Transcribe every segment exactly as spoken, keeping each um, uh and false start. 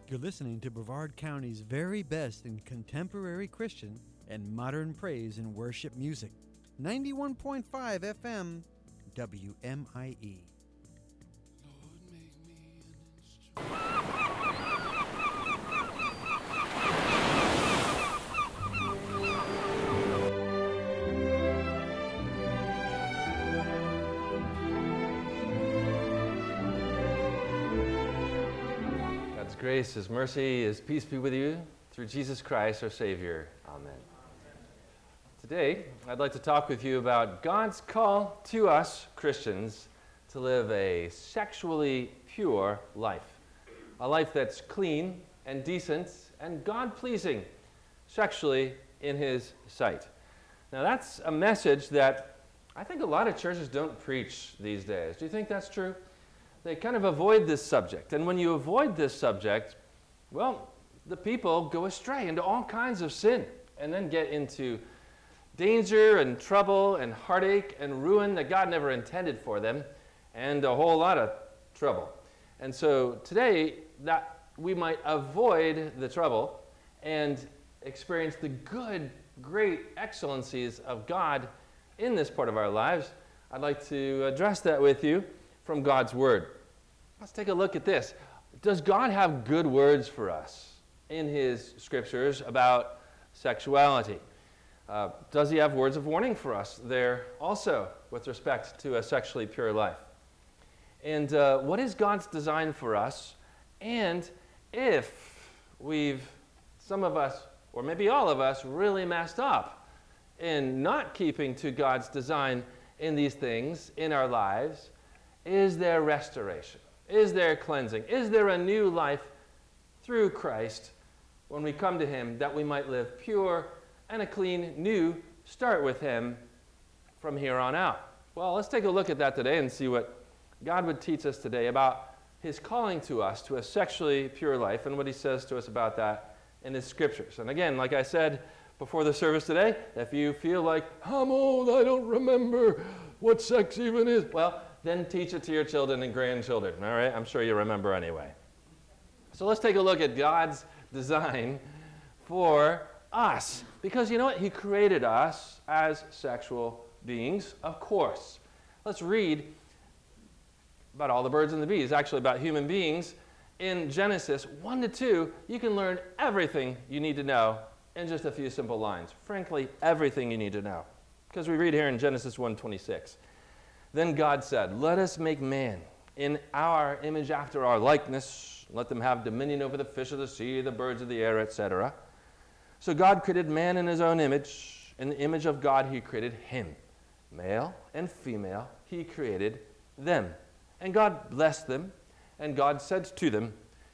You're listening to Brevard County's very best in contemporary Christian and modern praise and worship music. ninety-one point five F M, W M I E. Lord, make me an instrument. God's grace, His mercy, His peace be with you through Jesus Christ, our Savior. Amen. Today, I'd like to talk with you about God's call to us, Christians, to live a sexually pure life. A life that's clean and decent and God-pleasing, sexually in His sight. Now, that's a message that I think a lot of churches don't preach these days. Do you think that's true? They kind of avoid this subject. And when you avoid this subject, well, the people go astray into all kinds of sin and then get into danger and trouble and heartache and ruin that God never intended for them, and a whole lot of trouble. And so today, that we might avoid the trouble and experience the good, great excellencies of God in this part of our lives, I'd like to address that with you from God's Word. Let's take a look at this. Does God have good words for us in His Scriptures about sexuality? Uh, does He have words of warning for us there also with respect to a sexually pure life? And uh, what is God's design for us? And if we've, some of us, or maybe all of us, really messed up in not keeping to God's design in these things in our lives, is there restoration? Is there cleansing? Is there a new life through Christ when we come to Him that we might live pure and a clean new start with Him from here on out? Well, let's take a look at that today and see what God would teach us today about His calling to us to a sexually pure life and what He says to us about that in His Scriptures. And again, like I said before the service today, if you feel like, I'm old, I don't remember what sex even is, well, then teach it to your children and grandchildren, all right? I'm sure you remember anyway. So let's take a look at God's design for us. Because you know what? He created us as sexual beings, of course. Let's read about all the birds and the bees, actually about human beings. In Genesis one to two, you can learn everything you need to know in just a few simple lines. Frankly, everything you need to know. Because we read here in Genesis one twenty-six. Then God said, let us make man in our image after our likeness. Let them have dominion over the fish of the sea, the birds of the air, et cetera. So God created man in His own image. In the image of God, He created him. Male and female, He created them. And God blessed them. And God said to them,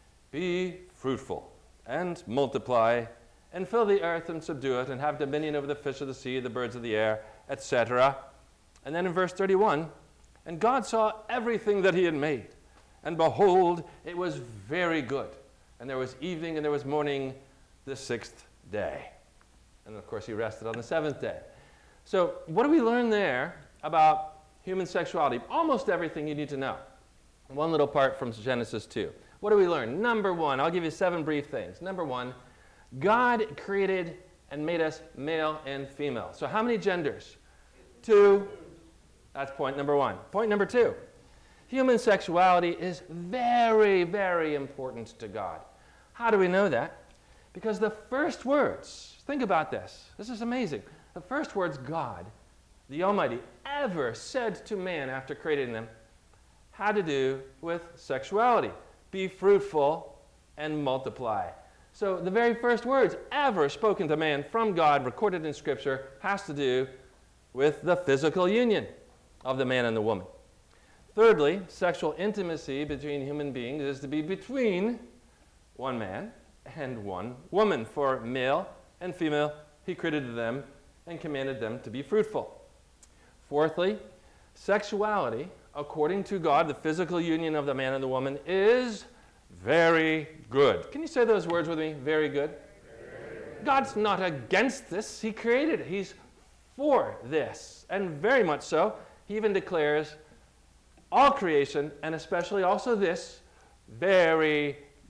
be fruitful and multiply and fill the earth and subdue it and have dominion over the fish of the sea, the birds of the air, et cetera. And then in verse thirty-one, and God saw everything that He had made, and behold, it was very good. And there was evening and there was morning the sixth day. And of course, He rested on the seventh day. So what do we learn there about human sexuality? Almost everything you need to know. One little part from Genesis two. What do we learn? Number one, I'll give you seven brief things. Number one, God created and made us male and female. So how many genders? Two. That's point number one. Point number two, human sexuality is very, very important to God. How do we know that? Because the first words, think about this. This is amazing. The first words God, the Almighty, ever said to man after creating them had to do with sexuality. Be fruitful and multiply. So the very first words ever spoken to man from God, recorded in Scripture, has to do with the physical union of the man and the woman. Thirdly, sexual intimacy between human beings is to be between one man and one woman. For male and female, He created them and commanded them to be fruitful. Fourthly, sexuality, according to God, the physical union of the man and the woman, is very good. Can you say those words with me? Very good. Very good. God's not against this. He created it. He's for this, and very much so. He even declares all creation, and especially also this, very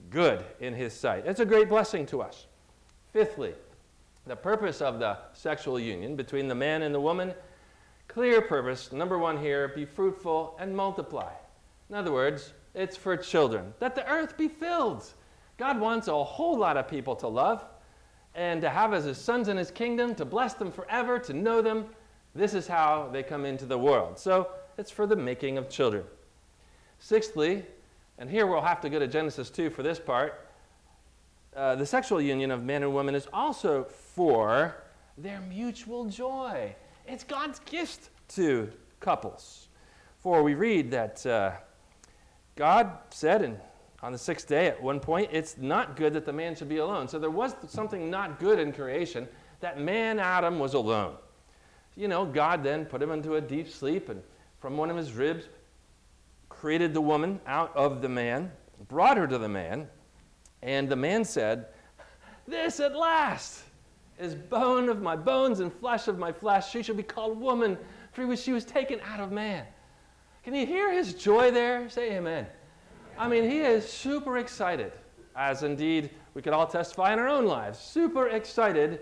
good in his sight. It's a great blessing to us. Fifthly, the purpose of the sexual union between the man and the woman, clear purpose, number one here, be fruitful and multiply. In other words, it's for children, that the earth be filled. God wants a whole lot of people to love and to have as his sons in his kingdom, to bless them forever, to know them. This is how they come into the world. So it's for the making of children. Sixthly, and here we'll have to go to Genesis two for this part, uh, the sexual union of man and woman is also for their mutual joy. It's God's gift to couples. For we read that uh, God said in, on the sixth day at one point, it's not good that the man should be alone. So there was something not good in creation, that man Adam was alone. You know, God then put him into a deep sleep, and from one of his ribs created the woman out of the man, brought her to the man, and the man said, "This at last is bone of my bones and flesh of my flesh. She shall be called woman, for she was taken out of man." Can you hear his joy there? Say amen. I mean, he is super excited, as indeed we could all testify in our own lives, super excited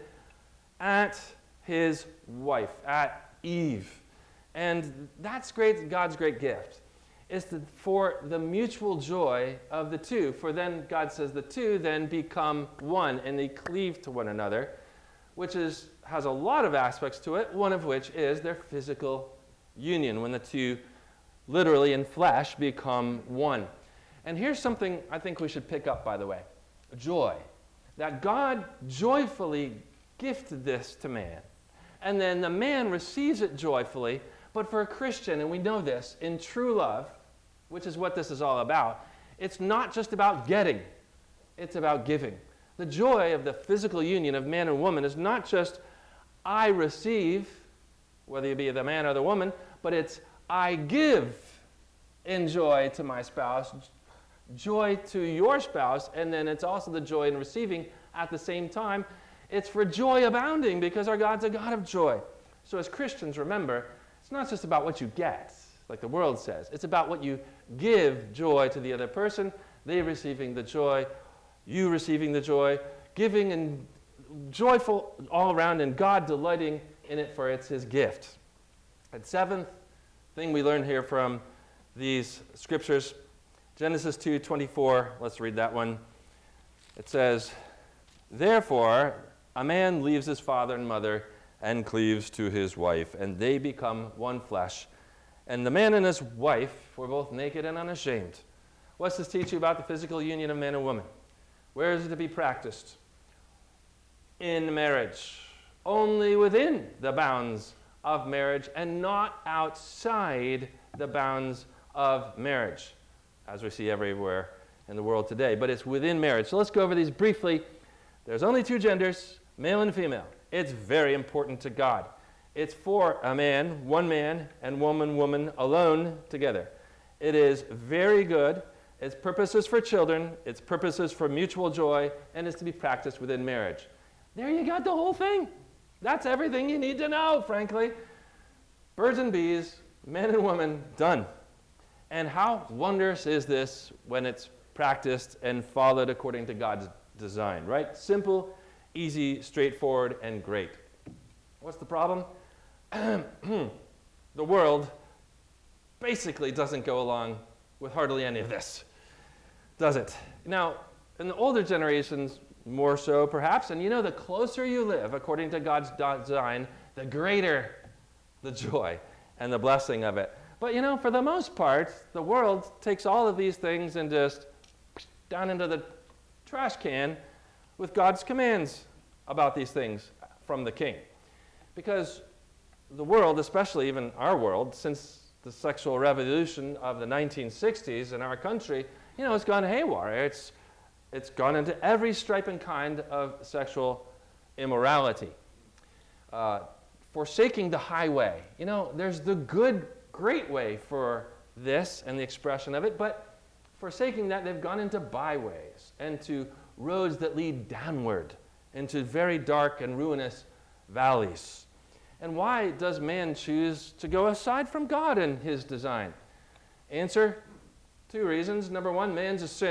at his wife, at Eve. And that's great, God's great gift, is to, for the mutual joy of the two. For then, God says, the two then become one, and they cleave to one another, which is, has a lot of aspects to it, one of which is their physical union, when the two literally in flesh become one. And here's something I think we should pick up, by the way. Joy. That God joyfully gifted this to man. And then the man receives it joyfully. But for a Christian, and we know this, in true love, which is what this is all about, it's not just about getting. It's about giving. The joy of the physical union of man and woman is not just I receive, whether you be the man or the woman, but it's I give in joy to my spouse, joy to your spouse, and then it's also the joy in receiving at the same time. It's for joy abounding, because our God's a God of joy. So as Christians, remember, it's not just about what you get, like the world says. It's about what you give joy to the other person, they receiving the joy, you receiving the joy, giving and joyful all around, and God delighting in it, for it's his gift. And seventh thing we learn here from these scriptures, Genesis two twenty-four, let's read that one. It says, "Therefore, a man leaves his father and mother and cleaves to his wife, and they become one flesh. And the man and his wife were both naked and unashamed." What's this teach you about the physical union of man and woman? Where is it to be practiced? In marriage. Only within the bounds of marriage, and not outside the bounds of marriage, as we see everywhere in the world today. But it's within marriage. So let's go over these briefly. There's only two genders, male and female. It's very important to God. It's for a man, one man, and woman, woman alone together. It is very good. Its purpose is for children. Its purpose is for mutual joy, and is to be practiced within marriage. There you got the whole thing. That's everything you need to know, frankly. Birds and bees, men and women, done. And how wondrous is this when it's practiced and followed according to God's design, right? Simple, easy, straightforward, and great. What's the problem? The world basically doesn't go along with hardly any of this, does it? Now, in the older generations, more so perhaps, and you know, the closer you live according to God's design, the greater the joy and the blessing of it. But you know, for the most part, the world takes all of these things and just down into the trash can with God's commands about these things from the king. Because the world, especially even our world, since the sexual revolution of the nineteen sixties in our country, you know, it's gone haywire. It's, it's gone into every stripe and kind of sexual immorality. Uh, forsaking the highway. You know, there's the good, great way for this and the expression of it, but forsaking that, they've gone into byways and to roads that lead downward into very dark and ruinous valleys. And why does man choose to go aside from God and his design? Answer, two reasons. Number one, man's a sinner,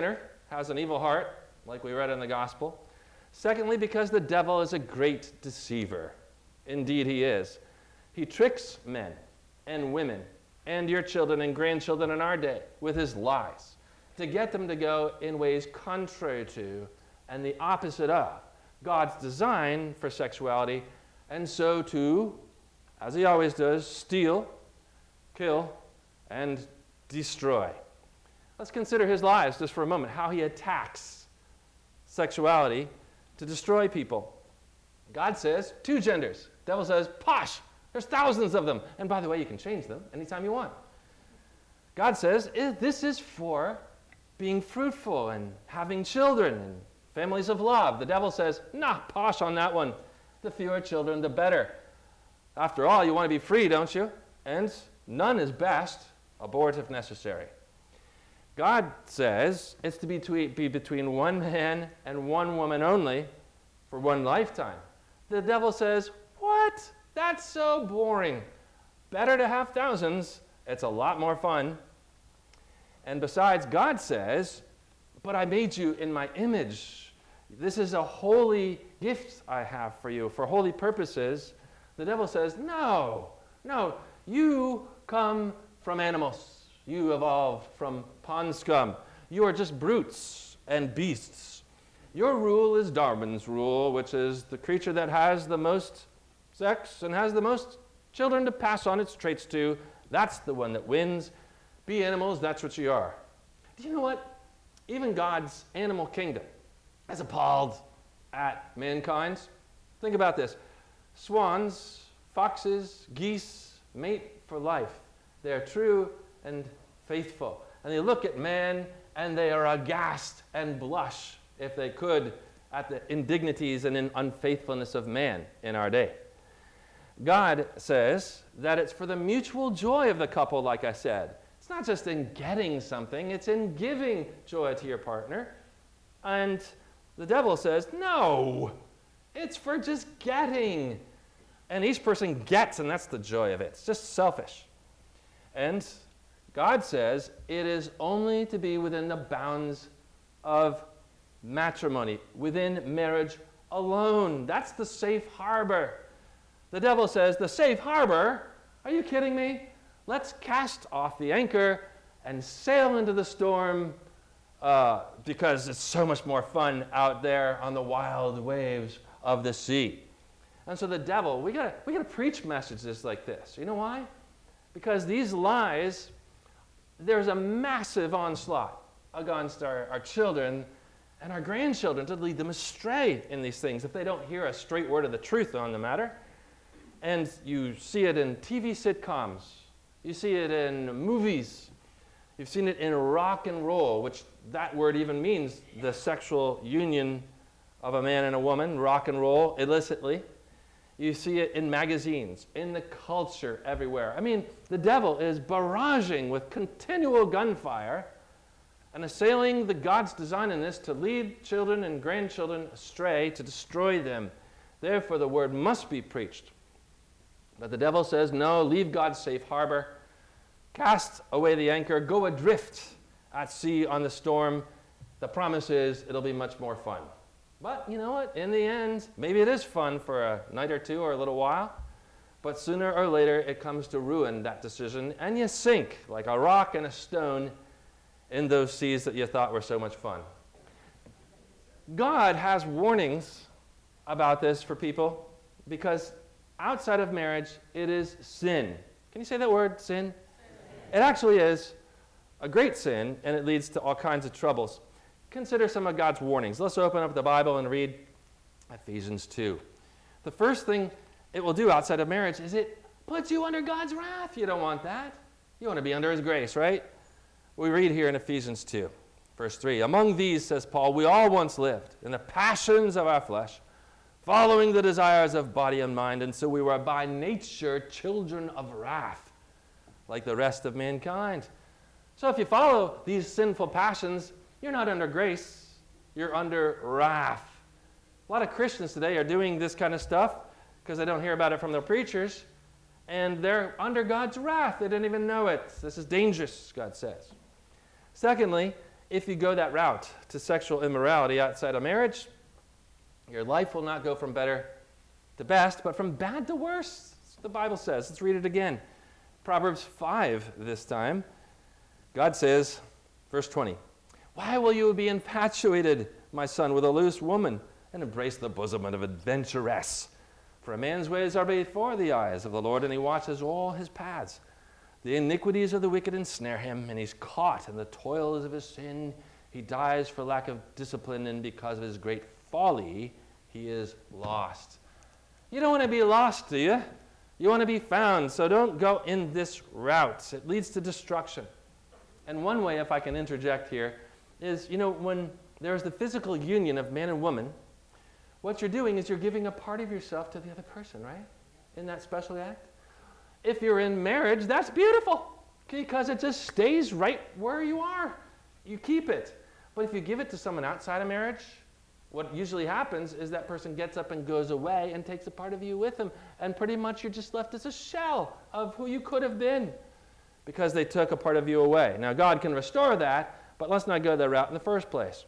has an evil heart, like we read in the gospel. Secondly, because the devil is a great deceiver. Indeed, he is. He tricks men and women and your children and grandchildren in our day with his lies to get them to go in ways contrary to and the opposite of God's design for sexuality, and so to, as he always does, steal, kill, and destroy. Let's consider his lies just for a moment, how he attacks sexuality to destroy people. God says two genders. The devil says, posh, there's thousands of them. And by the way, you can change them anytime you want. God says, this is for being fruitful and having children and families of love. The devil says, nah, posh on that one. The fewer children, the better. After all, you want to be free, don't you? And none is best. Abort if necessary. God says it's to be, to be between one man and one woman only for one lifetime. The devil says, what? That's so boring. Better to have thousands. It's a lot more fun. And besides, God says, but I made you in my image. This is a holy gift I have for you, for holy purposes. The devil says, no, no, you come from animals. You evolved from pond scum. You are just brutes and beasts. Your rule is Darwin's rule, which is the creature that has the most sex and has the most children to pass on its traits to. That's the one that wins. Be animals, that's what you are. Do you know what? Even God's animal kingdom is appalled at mankind. Think about this. Swans, foxes, geese mate for life. They are true and faithful. And they look at man and they are aghast and blush, if they could, at the indignities and in unfaithfulness of man in our day. God says that it's for the mutual joy of the couple, like I said. It's not just in getting something, it's in giving joy to your partner. And the devil says, no, it's for just getting. And each person gets, and that's the joy of it. It's just selfish. And God says it is only to be within the bounds of matrimony, within marriage alone. That's the safe harbor. The devil says, the safe harbor? Are you kidding me? Let's cast off the anchor and sail into the storm uh, because it's so much more fun out there on the wild waves of the sea. And so the devil, we gotta, we gotta preach messages like this. You know why? Because these lies, there's a massive onslaught against our, our children and our grandchildren to lead them astray in these things if they don't hear a straight word of the truth on the matter. And you see it in T V sitcoms. You see it in movies. You've seen it in rock and roll, which that word even means the sexual union of a man and a woman, rock and roll, illicitly. You see it in magazines, in the culture, everywhere. I mean, the devil is barraging with continual gunfire and assailing the God's design in this to lead children and grandchildren astray, to destroy them. Therefore, the word must be preached. But the devil says, no, leave God's safe harbor. Cast away the anchor. Go adrift at sea on the storm. The promise is it'll be much more fun. But you know what? In the end, maybe it is fun for a night or two or a little while. But sooner or later, it comes to ruin that decision. And you sink like a rock and a stone in those seas that you thought were so much fun. God has warnings about this for people because outside of marriage, it is sin. Can you say that word, sin? Sin. It actually is a great sin, and it leads to all kinds of troubles. Consider some of God's warnings. Let's open up the Bible and read Ephesians two. The first thing it will do outside of marriage is it puts you under God's wrath. You don't want that. You want to be under his grace, right? We read here in Ephesians two, verse three. Among these, says Paul, we all once lived in the passions of our flesh, following the desires of body and mind, and so we were by nature children of wrath, like the rest of mankind. So if you follow these sinful passions, you're not under grace, you're under wrath. A lot of Christians today are doing this kind of stuff because they don't hear about it from their preachers, and they're under God's wrath. They didn't even know it. This is dangerous, God says. Secondly, if you go that route to sexual immorality outside of marriage, your life will not go from better to best, but from bad to worse. That's what the Bible says. Let's read it again. Proverbs five this time. God says, verse twenty, "Why will you be infatuated, my son, with a loose woman, and embrace the bosom of an adventuress? For a man's ways are before the eyes of the Lord, and he watches all his paths. The iniquities of the wicked ensnare him, and he's caught in the toils of his sin. He dies for lack of discipline, and because of his great folly, he is lost." You don't want to be lost, do you? You want to be found, so don't go in this route. It leads to destruction. And one way, if I can interject here, is, you know, when there's the physical union of man and woman, what you're doing is you're giving a part of yourself to the other person, right? In that special act. If you're in marriage, that's beautiful, because it just stays right where you are. You keep it. But if you give it to someone outside of marriage, what usually happens is that person gets up and goes away and takes a part of you with them, and pretty much you're just left as a shell of who you could have been because they took a part of you away. Now, God can restore that, but let's not go that route in the first place.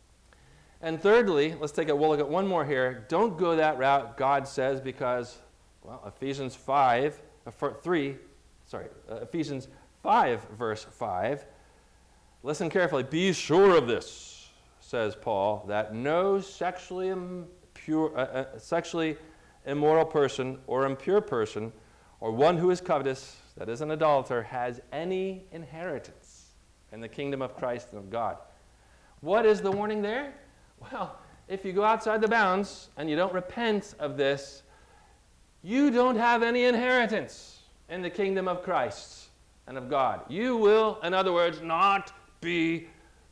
And thirdly, let's take a we'll look at one more here. Don't go that route, God says, because, well, Ephesians five, uh, three, sorry, uh, Ephesians five, verse five. Listen carefully. "Be sure of this," says Paul, "that no sexually impure, uh, uh, sexually immoral person or impure person or one who is covetous, that is an idolater, has any inheritance in the kingdom of Christ and of God." What is the warning there? Well, if you go outside the bounds and you don't repent of this, you don't have any inheritance in the kingdom of Christ and of God. You will, in other words, not be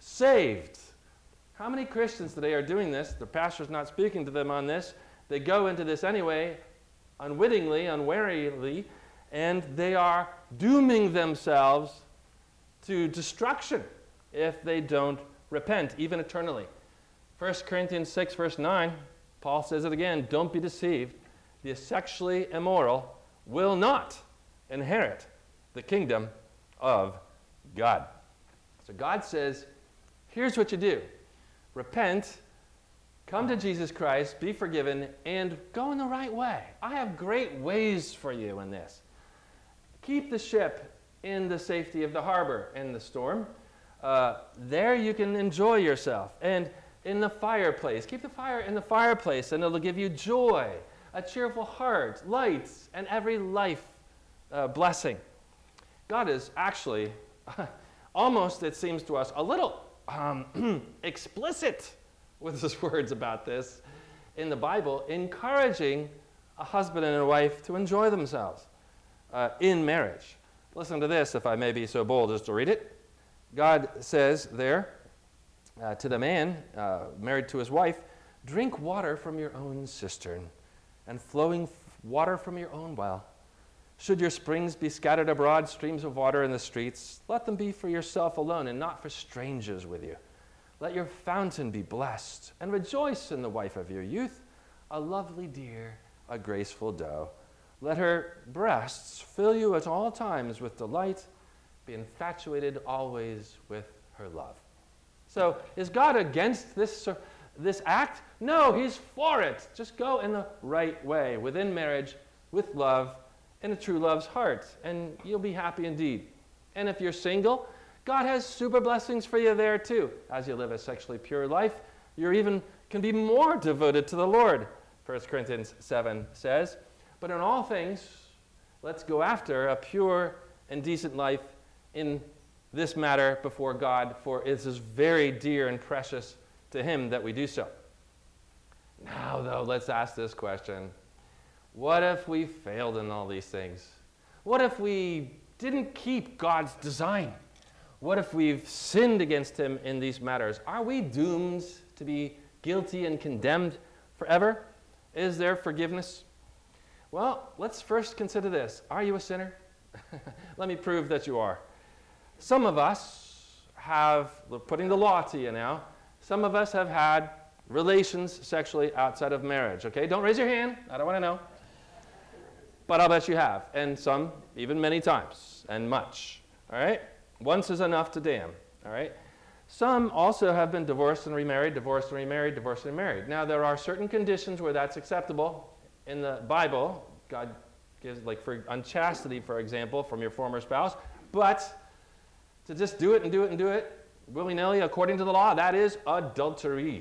saved. How many Christians today are doing this? The pastor's not speaking to them on this. They go into this anyway, unwittingly, unwarily, and they are dooming themselves to destruction if they don't repent, even eternally. First Corinthians six, verse nine, Paul says it again, "Don't be deceived. The sexually immoral will not inherit the kingdom of God." So God says, here's what you do. Repent, come to Jesus Christ, be forgiven, and go in the right way. I have great ways for you in this. Keep the ship in the safety of the harbor in the storm. Uh, there you can enjoy yourself. And in the fireplace, keep the fire in the fireplace, and it'll give you joy, a cheerful heart, lights, and every life uh, blessing. God is actually, almost, it seems to us, a little um, explicit with his words about this in the Bible, encouraging a husband and a wife to enjoy themselves uh, in marriage. Listen to this, if I may be so bold as to read it. God says there uh, to the man uh, married to his wife, "Drink water from your own cistern, and flowing f- water from your own well. Should your springs be scattered abroad, streams of water in the streets, let them be for yourself alone and not for strangers with you. Let your fountain be blessed, and rejoice in the wife of your youth, a lovely deer, a graceful doe. Let her breasts fill you at all times with delight. Be infatuated always with her love." So is God against this, this act? No, he's for it. Just go in the right way, within marriage, with love, in a true love's heart, and you'll be happy indeed. And if you're single, God has super blessings for you there too. As you live a sexually pure life, you even can be more devoted to the Lord, First Corinthians seven says. But in all things, let's go after a pure and decent life in this matter before God, for it is very dear and precious to him that we do so. Now, though, let's ask this question. What if we failed in all these things? What if we didn't keep God's design? What if we've sinned against him in these matters? Are we doomed to be guilty and condemned forever? Is there forgiveness? Well, let's first consider this. Are you a sinner? Let me prove that you are. Some of us have, putting the law to you now, some of us have had relations sexually outside of marriage, okay? Don't raise your hand. I don't want to know. But I'll bet you have, and some even many times, and much, all right? Once is enough to damn, all right? Some also have been divorced and remarried, divorced and remarried, divorced and remarried. Now, there are certain conditions where that's acceptable. In the Bible, God gives, like for unchastity, for example, from your former spouse. But to just do it and do it and do it willy-nilly according to the law, that is adultery.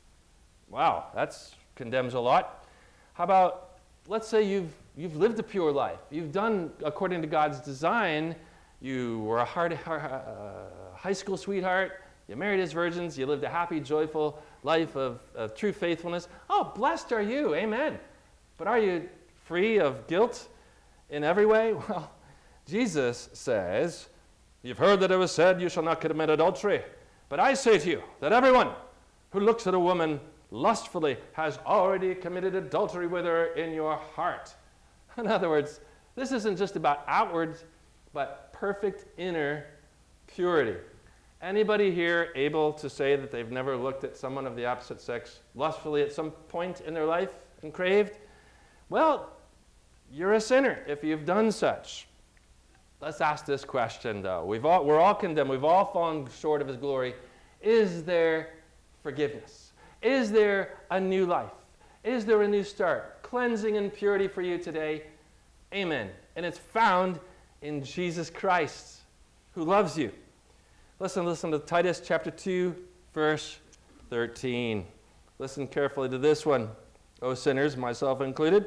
Wow, that condemns a lot. How about, let's say you've, you've lived a pure life. You've done according to God's design. You were a hard, hard, uh, high school sweetheart. You married as virgins. You lived a happy, joyful life of, of true faithfulness. Oh, blessed are you. Amen. But are you free of guilt in every way? Well, Jesus says, you've heard that it was said, you shall not commit adultery. But I say to you that everyone who looks at a woman lustfully has already committed adultery with her in your heart. In other words, this isn't just about outward, but perfect inner purity. Anybody here able to say that they've never looked at someone of the opposite sex lustfully at some point in their life and craved? Well, you're a sinner if you've done such. Let's ask this question, though. We've all, we're all condemned. We've all fallen short of his glory. Is there forgiveness? Is there a new life? Is there a new start? Cleansing and purity for you today? Amen. And it's found in Jesus Christ, who loves you. Listen, listen to Titus chapter two, verse thirteen. Listen carefully to this one. O sinners, myself included,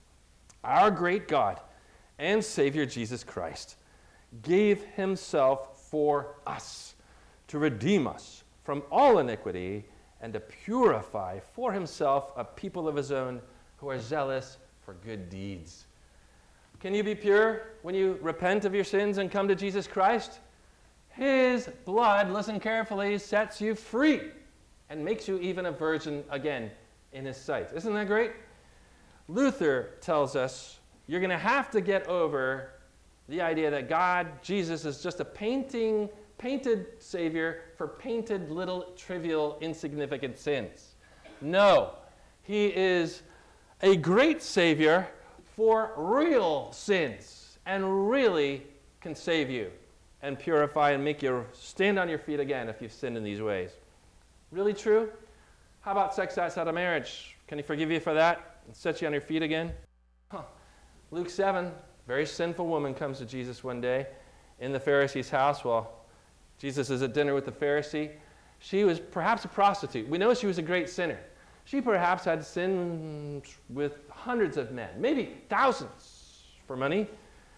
our great God and Savior Jesus Christ gave himself for us to redeem us from all iniquity and to purify for himself a people of his own who are zealous for good deeds. Can you be pure when you repent of your sins and come to Jesus Christ? His blood, listen carefully, sets you free and makes you even a virgin again in his sight. Isn't that great? Luther tells us you're going to have to get over the idea that God, Jesus, is just a painting, painted Savior for painted little trivial insignificant sins. No, he is a great Savior for real sins and really can save you and purify and make you stand on your feet again if you've sinned in these ways. Really true? How about sex outside of marriage? Can he forgive you for that and set you on your feet again? Huh. Luke seven, very sinful woman comes to Jesus one day in the Pharisee's house while Jesus is at dinner with the Pharisee. She was perhaps a prostitute. We know she was a great sinner. She perhaps had sinned with hundreds of men, maybe thousands for money.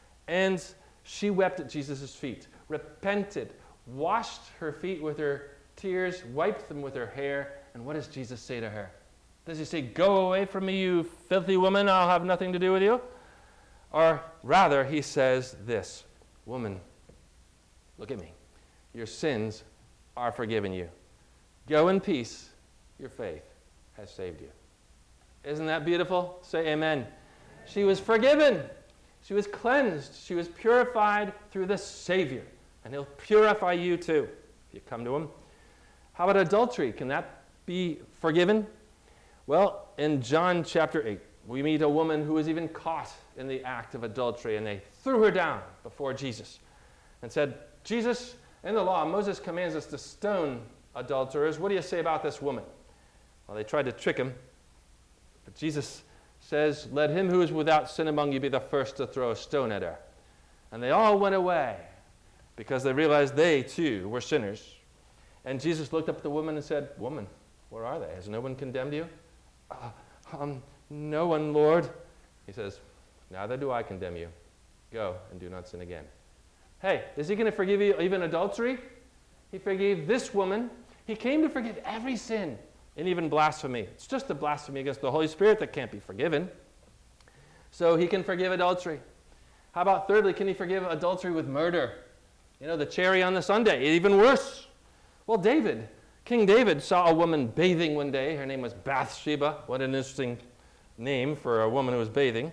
And she wept at Jesus' feet, repented, washed her feet with her tears, wiped them with her hair. And what does Jesus say to her? Does he say, go away from me, you filthy woman, I'll have nothing to do with you? Or rather, he says this, woman, look at me. Your sins are forgiven you. Go in peace. Your faith has saved you. Isn't that beautiful? Say amen. She was forgiven. She was cleansed. She was purified through the Savior. And he'll purify you too if you come to him. How about adultery? Can that be forgiven? Well, in John chapter eight, we meet a woman who was even caught in the act of adultery, and they threw her down before Jesus and said, Jesus, in the law, Moses commands us to stone adulterers. What do you say about this woman? Well, they tried to trick him, but Jesus says, let him who is without sin among you be the first to throw a stone at her. And they all went away because they realized they, too, were sinners. And Jesus looked up at the woman and said, woman, where are they? Has no one condemned you? Uh, um, no one, Lord. He says, neither do I condemn you. Go and do not sin again. Hey, is he going to forgive you even adultery? He forgave this woman. He came to forgive every sin and even blasphemy. It's just the blasphemy against the Holy Spirit that can't be forgiven. So he can forgive adultery. How about thirdly, can he forgive adultery with murder? You know, the cherry on the sundae, even worse. Well, David, King David saw a woman bathing one day. Her name was Bathsheba. What an interesting name for a woman who was bathing.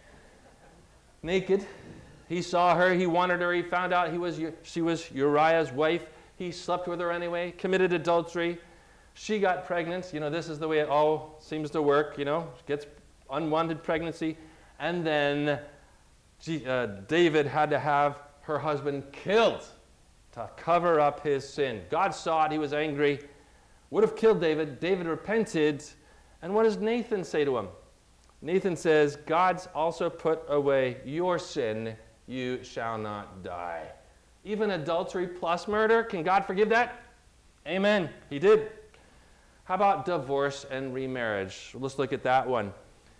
Naked. He saw her. He wanted her. He found out he was, she was Uriah's wife. He slept with her anyway, committed adultery. She got pregnant. You know, this is the way it all seems to work, you know. Gets unwanted pregnancy. And then uh, David had to have her husband killed. to cover up his sin. God saw it. He was angry. Would have killed David. David repented. And what does Nathan say to him? Nathan says, God's also put away your sin. You shall not die. Even adultery plus murder, can God forgive that? Amen. He did. How about divorce and remarriage? Let's look at that one.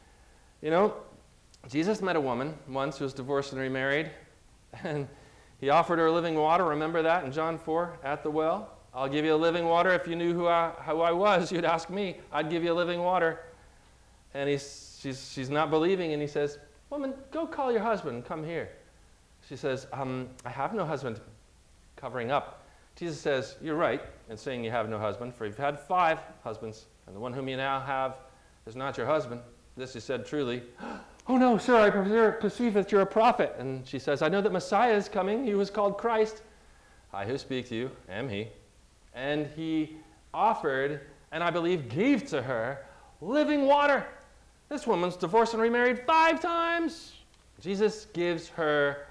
You know, Jesus met a woman once who was divorced and remarried. And he offered her living water. Remember that in John four at the well? I'll give you a living water. If you knew who I, who I was, you'd ask me. I'd give you a living water. And he's, she's, she's not believing, and he says, woman, go call your husband and come here. She says, um, I have no husband. Covering up. Jesus says, you're right in saying you have no husband, for you've had five husbands, and the one whom you now have is not your husband. This he said truly. Oh no, sir, I perceive that you're a prophet. And she says, I know that Messiah is coming. He was called Christ. I who speak to you am he. And he offered, and I believe gave to her, living water. This woman's divorced and remarried five times. Jesus gives her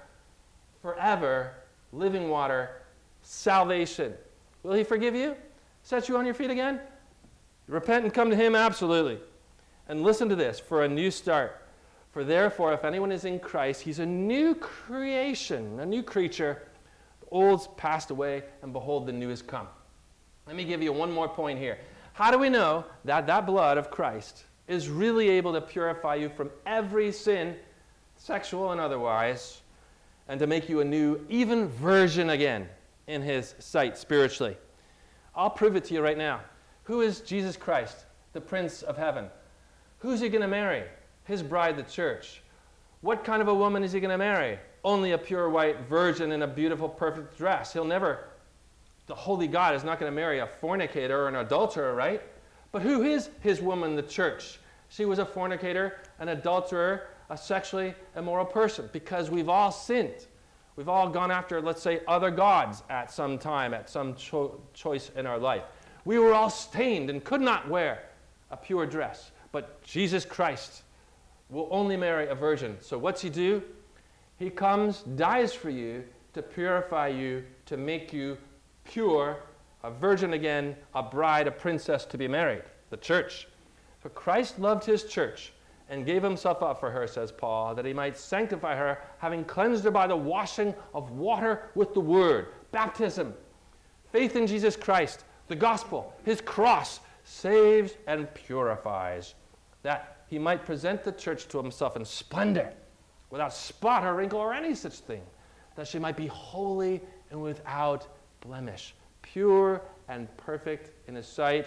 forever living water, salvation. Will he forgive you? Set you on your feet again? Repent and come to him? Absolutely. And listen to this, for a new start. For therefore, if anyone is in Christ, he's a new creation, a new creature. The old's passed away, and behold, the new has come. Let me give you one more point here. How do we know that that blood of Christ is really able to purify you from every sin, sexual and otherwise, and to make you a new, even virgin again in his sight spiritually? I'll prove it to you right now. Who is Jesus Christ, the Prince of Heaven? Who's he going to marry? His bride, the church. What kind of a woman is he going to marry? Only a pure white virgin in a beautiful, perfect dress. He'll never, the holy God is not going to marry a fornicator or an adulterer, right? But who is his woman, the church? She was a fornicator, an adulterer, a sexually immoral person, because we've all sinned. We've all gone after, let's say, other gods at some time, at some cho- choice in our life. We were all stained and could not wear a pure dress. But Jesus Christ will only marry a virgin. So what's he do? He comes, dies for you, to purify you, to make you pure, a virgin again, a bride, a princess to be married, the church. For Christ loved his church and gave himself up for her, says Paul, that he might sanctify her, having cleansed her by the washing of water with the word. Baptism, faith in Jesus Christ, the gospel, his cross, saves and purifies, that he might present the church to himself in splendor, without spot or wrinkle or any such thing, that she might be holy and without blemish, pure and perfect in his sight,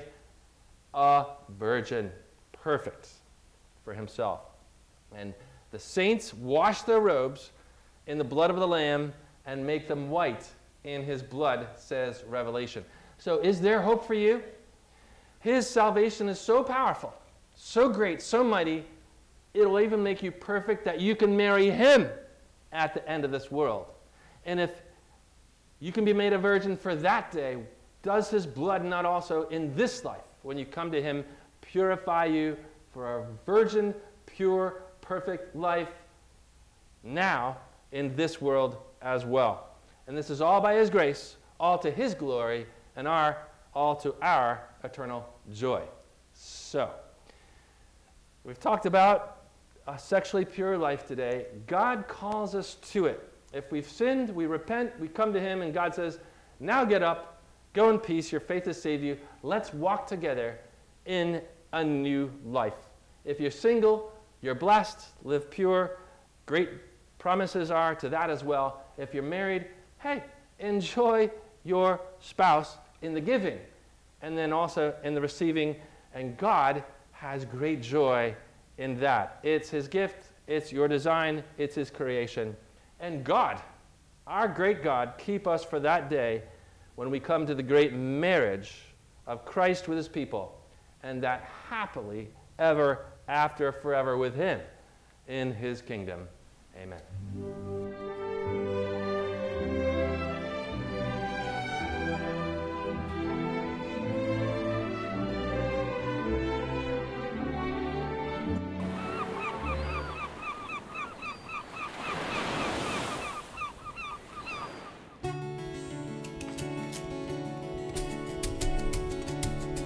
a virgin, perfect for himself. And the saints wash their robes in the blood of the Lamb and make them white in his blood, says Revelation. So is there hope for you? His salvation is so powerful, so great, so mighty, it'll even make you perfect that you can marry him at the end of this world. And if you can be made a virgin for that day, does his blood not also in this life, when you come to him, purify you for a virgin, pure, perfect life now in this world as well? And this is all by his grace, all to his glory, and our, all to our eternal joy. So, we've talked about a sexually pure life today. God calls us to it. If we've sinned, we repent, we come to him, and God says, now get up, go in peace, your faith has saved you. Let's walk together in a new life. If you're single, you're blessed, live pure. Great promises are to that as well. If you're married, hey, enjoy your spouse in the giving and then also in the receiving. And God has great joy in that. It's his gift, it's your design, it's his creation. And God, our great God, keep us for that day when we come to the great marriage of Christ with his people, and that happily ever after forever with him in his kingdom. Amen.